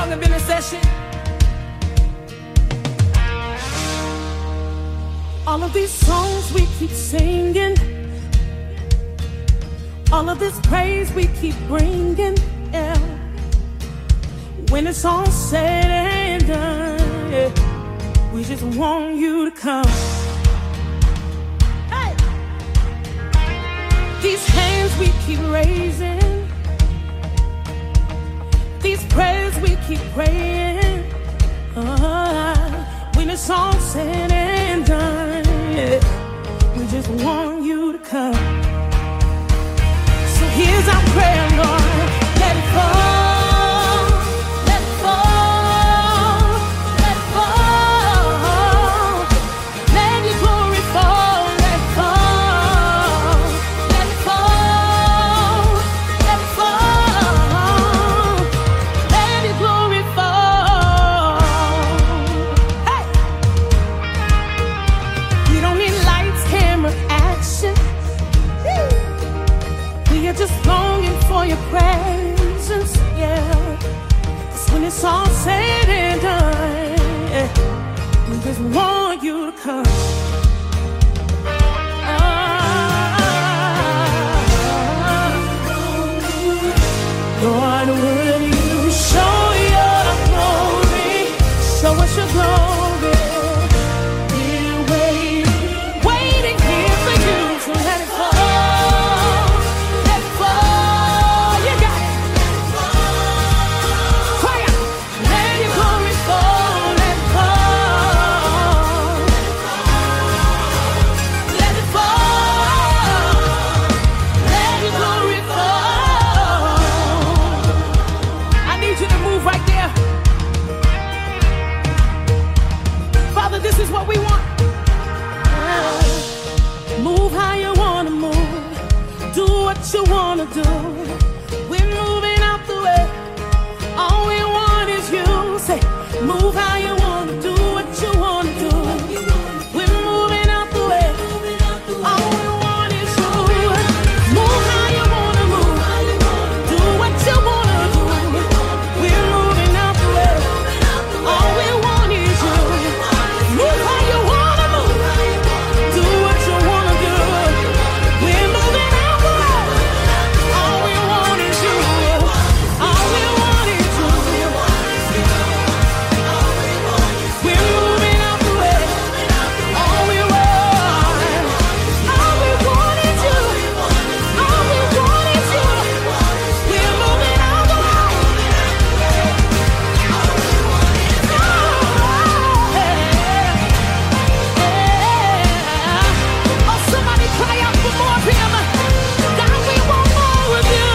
song of intercession. All of these songs we keep singing, all of this praise we keep bringing, yeah. When it's all said and done, yeah, we just want you to come. Hey! These hands we keep raising, these prayers we keep praying, when it's all said and done, yeah, we just want you to come. So here's our prayer, Lord. Let it fall, let it fall, let it fall. Let your glory fall, let it fall, let it fall, let it fall. Let your glory fall. Hey! We don't need lights, camera, action. We are just longing for your presence, yeah. 'Cause when it's all said and done, yeah, we just want you to come. Lord, will you show your glory? Show us your glory. We're waiting here for you to let it fall. Let it fall. You got it. Cry out. Let your glory fall. Let it fall. Let it fall. Let your glory fall. I need you to move right there. Father, this is what we want. Move how you wanna move. Do what you wanna do. We're moving out the way. All we want is you. Say, move how you wanna do what you wanna do. We're moving out the way. All we want is you. Move how you wanna move. Do what you wanna do. We're moving out the way. All we want is you. Move how you wanna move. Do what you wanna do. We're moving out the way. All we want is you. All we want is you. We're moving out the way. All we want is you. All we want is you. We're moving out the way. Oh, somebody cry out for more of him. God, we want more of you.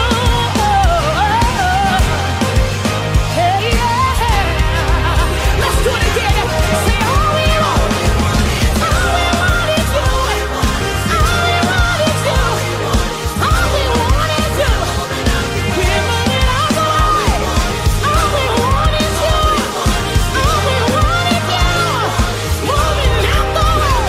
Hey, yeah. Let's do it again. Say, all we want is you. All we want is you. All we want is you. We're moving out the way. All we want is you. All we want is you. Moving out the way.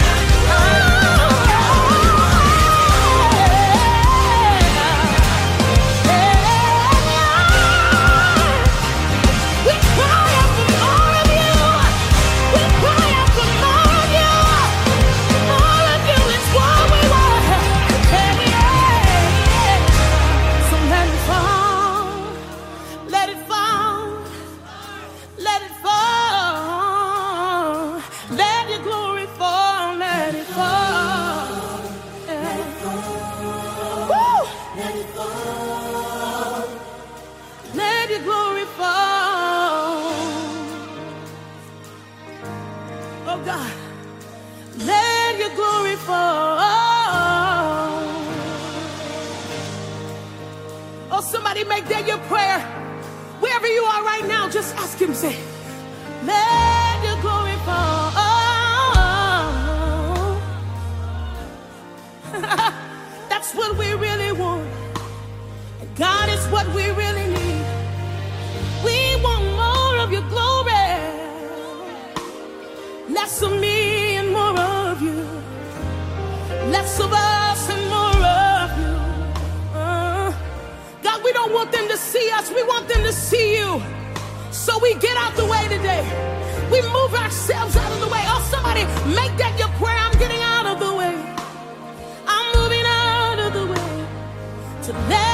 We cry out for more of you. We cry out for more of you. More of you is what we want. Hey, yeah. So let it fall. Let it fall. Let it fall. Let your glory fall. Let it fall. Yeah. Woo! Let it fall. Let your glory fall. Oh God, let your glory fall. Oh, somebody make that your prayer. Wherever you are right now, just ask him, say, let your glory fall. That's what we really want. God is what we really need. We want more of your glory. Less of me and more of you. Less of us and more of you. God, we don't want them to see us. We want them to see you. So we get out the way today. We move ourselves out of the way. Oh, somebody make that your prayer. I'm getting out of the way. I'm moving out of the way to let